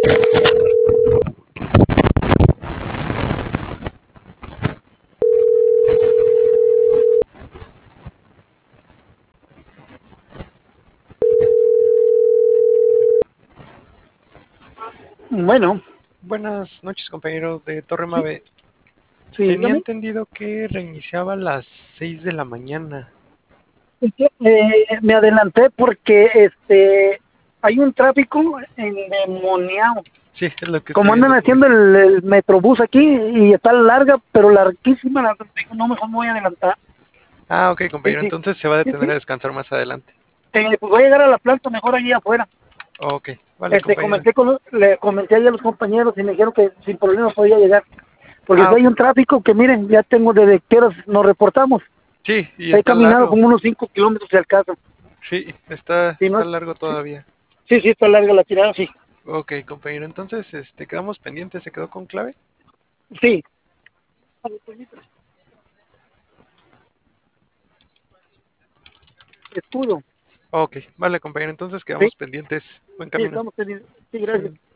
Bueno, Buenas noches, compañero de Torre sí, Mave. sí, Tenía dígame. entendido que reiniciaba a las 6 de la mañana. Es que, me adelanté porque hay un tráfico endemoniado. Sí, es lo que estoy Como andan viendo por haciendo aquí. el metrobús aquí y está larga, pero larguísima, digo, no, mejor me voy a adelantar. Ah, ok, Sí, compañero. sí, Entonces se va a sí, detener a sí. descansar más adelante. Pues voy a llegar a la planta mejor allí afuera. Ok, vale, compañero. Le comenté ahí a los compañeros y me dijeron que sin problema podía llegar. Porque Ah, si hay ok. un tráfico que miren, ya tengo desde que horas nos reportamos. Sí, y He está caminado largo. como unos 5 kilómetros si al caso. Sí, está, Si no, está largo todavía. sí, sí, está larga la tirada, sí. Ok, compañero. Entonces, quedamos pendientes. ¿Se quedó con clave? Sí. Escudo. Ok, vale, compañero. Entonces Sí, quedamos pendientes. Buen sí, camino. estamos teniendo. Sí, gracias.